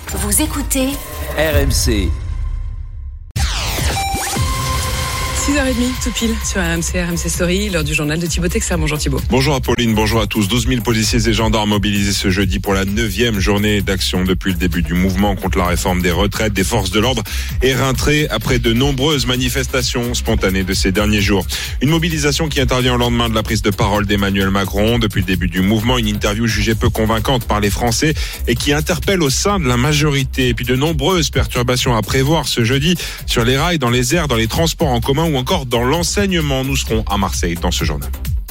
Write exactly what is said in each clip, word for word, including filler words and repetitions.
Vous écoutez R M C. six heures trente, tout pile, sur R M C, R M C Story, l'heure du journal de Thibaut Texer. Bonjour Thibaut. Bonjour Apolline, bonjour à tous. douze mille policiers et gendarmes mobilisés ce jeudi pour la neuvième journée d'action depuis le début du mouvement contre la réforme des retraites. Des forces de l'ordre éreintrées après de nombreuses manifestations spontanées de ces derniers jours. Une mobilisation qui intervient au lendemain de la prise de parole d'Emmanuel Macron. Depuis le début du mouvement, une interview jugée peu convaincante par les Français et qui interpelle au sein de la majorité. Et puis de nombreuses perturbations à prévoir ce jeudi sur les rails, dans les airs, dans les transports en commun ou encore dans l'enseignement. Nous serons à Marseille dans ce journal.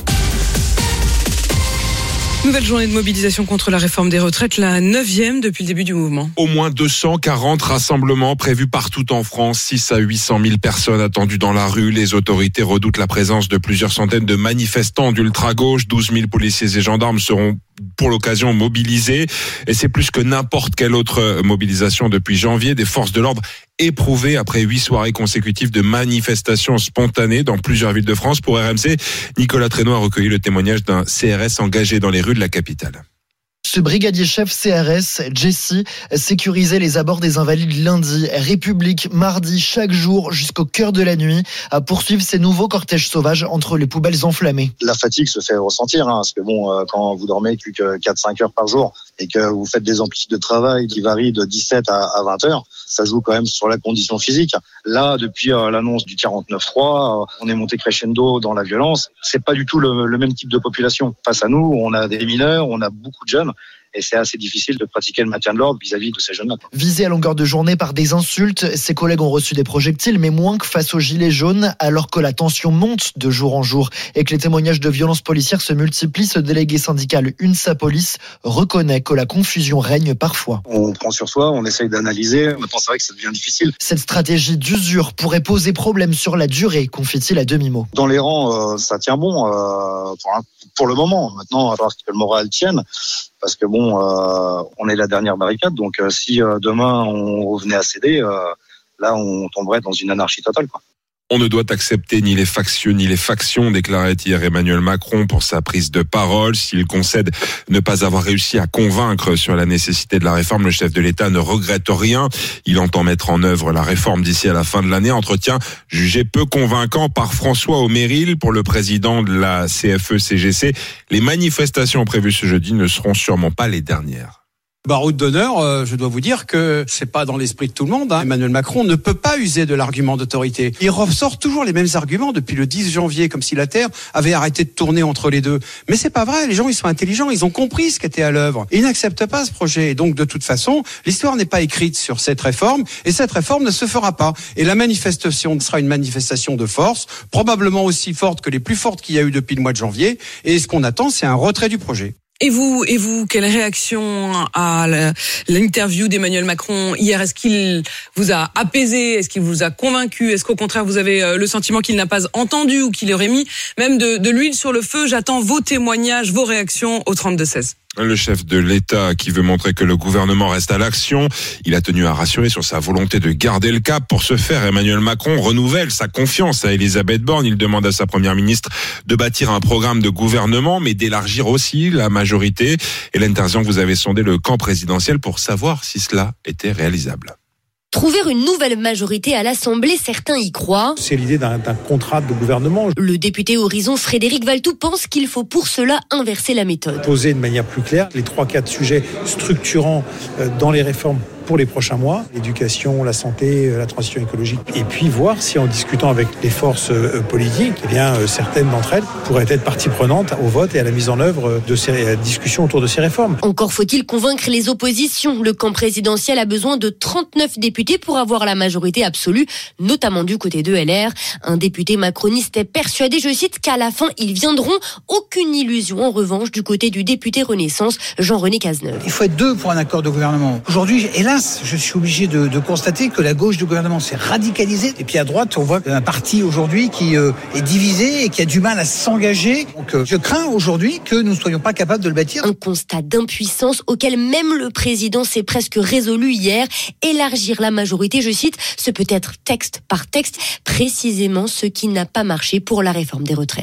Nouvelle journée de mobilisation contre la réforme des retraites, la neuvième depuis le début du mouvement. Au moins deux cent quarante rassemblements prévus partout en France, six à huit cent mille personnes attendues dans la rue. Les autorités redoutent la présence de plusieurs centaines de manifestants d'ultra-gauche. douze mille policiers et gendarmes seront pour l'occasion mobilisés. Et c'est plus que n'importe quelle autre mobilisation depuis janvier. Des forces de l'ordre éprouvées après huit soirées consécutives de manifestations spontanées dans plusieurs villes de France. Pour R M C, Nicolas Traîneau a recueilli le témoignage d'un C R S engagé dans les rues de la capitale. Ce brigadier chef C R S, Jesse, sécurisait les abords des Invalides lundi, République mardi, chaque jour jusqu'au cœur de la nuit, à poursuivre ces nouveaux cortèges sauvages entre les poubelles enflammées. La fatigue se fait ressentir, hein, parce que bon, euh, quand vous dormez plus que quatre à cinq heures par jour et que vous faites des amplitudes de travail qui varient de dix-sept à vingt heures, ça joue quand même sur la condition physique. Là, depuis euh, l'annonce du quarante-neuf trois, euh, on est monté crescendo dans la violence. C'est pas du tout le, le même type de population. Face à nous, on a des mineurs, on a beaucoup de jeunes. Et c'est assez difficile de pratiquer le maintien de l'ordre vis-à-vis de ces jeunes-là. Visés à longueur de journée par des insultes, ses collègues ont reçu des projectiles, mais moins que face aux gilets jaunes, alors que la tension monte de jour en jour et que les témoignages de violences policières se multiplient. Ce délégué syndical UNSA Police reconnaît que la confusion règne parfois. On prend sur soi, on essaye d'analyser. Maintenant, c'est vrai que ça devient difficile. Cette stratégie d'usure pourrait poser problème sur la durée, confie-t-il à demi-mot. Dans les rangs, euh, ça tient bon euh, pour, pour le moment. Maintenant, il va falloir que le moral tienne. Parce que bon, euh, on est la dernière barricade, donc euh, si euh, demain on revenait à céder, euh, là on tomberait dans une anarchie totale, quoi. On ne doit accepter ni les factieux ni les factions, déclarait hier Emmanuel Macron pour sa prise de parole. S'il concède ne pas avoir réussi à convaincre sur la nécessité de la réforme, le chef de l'État ne regrette rien. Il entend mettre en œuvre la réforme d'ici à la fin de l'année. Entretien jugé peu convaincant par François Aumeril pour le président de la C F E C G C. Les manifestations prévues ce jeudi ne seront sûrement pas les dernières. Baroud d'honneur, euh, je dois vous dire que c'est pas dans l'esprit de tout le monde. Hein. Emmanuel Macron ne peut pas user de l'argument d'autorité. Il ressort toujours les mêmes arguments depuis le dix janvier, comme si la Terre avait arrêté de tourner entre les deux. Mais c'est pas vrai. Les gens, ils sont intelligents. Ils ont compris ce qu'était à l'œuvre. Ils n'acceptent pas ce projet. Et donc, de toute façon, l'histoire n'est pas écrite sur cette réforme. Et cette réforme ne se fera pas. Et la manifestation sera une manifestation de force, probablement aussi forte que les plus fortes qu'il y a eu depuis le mois de janvier. Et ce qu'on attend, c'est un retrait du projet. Et vous, et vous, quelle réaction à la, l'interview d'Emmanuel Macron hier? Est-ce qu'il vous a apaisé? Est-ce qu'il vous a convaincu? Est-ce qu'au contraire, vous avez le sentiment qu'il n'a pas entendu ou qu'il aurait mis même de, de l'huile sur le feu? J'attends vos témoignages, vos réactions au trente-deux seize. Le chef de l'État qui veut montrer que le gouvernement reste à l'action. Il a tenu à rassurer sur sa volonté de garder le cap. Pour ce faire, Emmanuel Macron renouvelle sa confiance à Elisabeth Borne. Il demande à sa première ministre de bâtir un programme de gouvernement, mais d'élargir aussi la majorité. Hélène Terzian, vous avez sondé le camp présidentiel pour savoir si cela était réalisable. Trouver une nouvelle majorité à l'Assemblée, certains y croient. C'est l'idée d'un, d'un contrat de gouvernement. Le député Horizon Frédéric Valletoux pense qu'il faut pour cela inverser la méthode. Poser de manière plus claire les trois quatre sujets structurants dans les réformes pour les prochains mois, l'éducation, la santé, la transition écologique, et puis voir si en discutant avec les forces politiques, eh bien certaines d'entre elles pourraient être partie prenante au vote et à la mise en œuvre de ces discussions autour de ces réformes. Encore faut-il convaincre les oppositions. Le camp présidentiel a besoin de trente-neuf députés pour avoir la majorité absolue, notamment du côté de L R. Un député macroniste est persuadé, je cite, qu'à la fin ils viendront. Aucune illusion en revanche du côté du député Renaissance, Jean-René Cazeneuve. Il faut être deux pour un accord de gouvernement. Aujourd'hui, hélas, je suis obligé de, de constater que la gauche du gouvernement s'est radicalisée. Et puis à droite, on voit un parti aujourd'hui qui euh, est divisé et qui a du mal à s'engager. Donc euh, je crains aujourd'hui que nous ne soyons pas capables de le bâtir. Un constat d'impuissance auquel même le président s'est presque résolu hier. Élargir la majorité, je cite, ce peut être texte par texte, précisément ce qui n'a pas marché pour la réforme des retraites.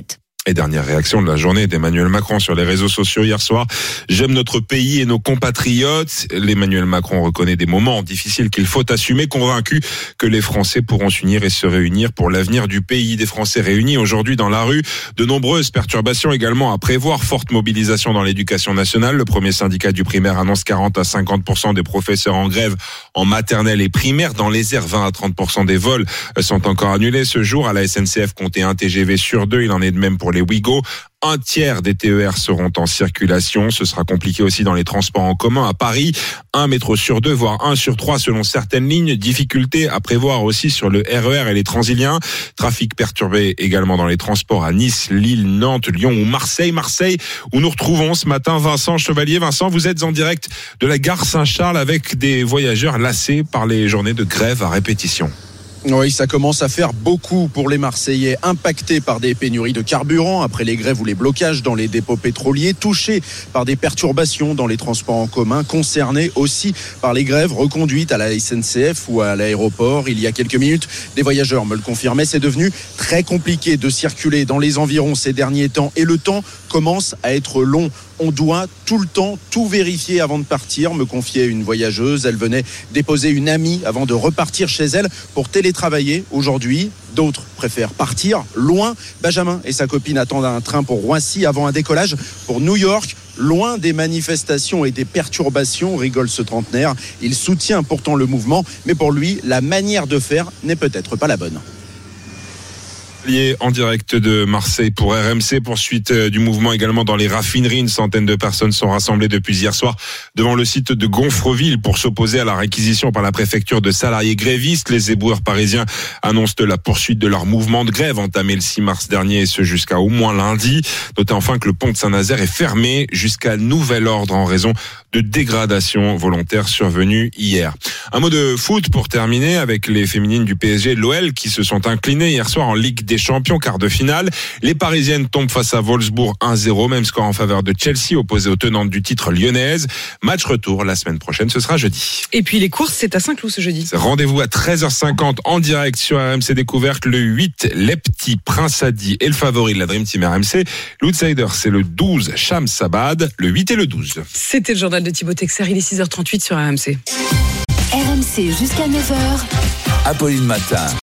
Et dernière réaction de la journée d'Emmanuel Macron sur les réseaux sociaux hier soir. J'aime notre pays et nos compatriotes. L'Emmanuel Macron reconnaît des moments difficiles qu'il faut assumer, convaincu que les Français pourront s'unir et se réunir pour l'avenir du pays. Des Français réunis aujourd'hui dans la rue. De nombreuses perturbations également à prévoir. Forte mobilisation dans l'éducation nationale. Le premier syndicat du primaire annonce quarante à cinquante pour cent des professeurs en grève en maternelle et primaire. Dans les airs, vingt à trente pour cent des vols sont encore annulés ce jour. À la S N C F, comptez un T G V sur deux. Il en est de même pour les Ouigo. Un tiers des T E R seront en circulation. Ce sera compliqué aussi dans les transports en commun à Paris. Un métro sur deux, voire un sur trois selon certaines lignes. Difficulté à prévoir aussi sur le R E R et les Transiliens. Trafic perturbé également dans les transports à Nice, Lille, Nantes, Lyon ou Marseille. Marseille, où nous retrouvons ce matin Vincent Chevalier. Vincent, vous êtes en direct de la gare Saint-Charles avec des voyageurs lassés par les journées de grève à répétition. Oui, ça commence à faire beaucoup pour les Marseillais, impactés par des pénuries de carburant après les grèves ou les blocages dans les dépôts pétroliers, touchés par des perturbations dans les transports en commun, concernés aussi par les grèves reconduites à la S N C F ou à l'aéroport. Il y a quelques minutes, des voyageurs me le confirmaient, c'est devenu très compliqué de circuler dans les environs ces derniers temps et le temps commence à être long. On doit tout le temps tout vérifier avant de partir, me confiait une voyageuse. Elle venait déposer une amie avant de repartir chez elle pour télétravailler aujourd'hui. D'autres préfèrent partir loin. Benjamin et sa copine attendent un train pour Roissy avant un décollage pour New York. Loin des manifestations et des perturbations, rigole ce trentenaire. Il soutient pourtant le mouvement, mais pour lui, la manière de faire n'est peut-être pas la bonne. En direct de Marseille pour R M C, poursuite du mouvement également dans les raffineries. Une centaine de personnes sont rassemblées depuis hier soir devant le site de Gonfreville pour s'opposer à la réquisition par la préfecture de salariés grévistes. Les éboueurs parisiens annoncent la poursuite de leur mouvement de grève entamé le six mars dernier et ce jusqu'à au moins lundi. Notez enfin que le pont de Saint-Nazaire est fermé jusqu'à nouvel ordre en raison de dégradations volontaires survenues hier. Un mot de foot pour terminer avec les féminines du P S G et de l'O L qui se sont inclinées hier soir en Ligue des Champions, quart de finale. Les Parisiennes tombent face à Wolfsburg un zéro, même score en faveur de Chelsea, opposé aux tenantes du titre lyonnaise. Match retour la semaine prochaine, ce sera jeudi. Et puis les courses, c'est à Saint-Cloud ce jeudi. Rendez-vous à treize heures cinquante en direct sur R M C Découverte. Le huit, les petits Prince Hadi et le favori de la Dream Team R M C. L'outsider, c'est le douze, Shams Sabad, le huit et le douze. C'était le journal de Thibaut Texer, il est six heures trente-huit sur R M C. R M C jusqu'à neuf heures. Apolline Matin.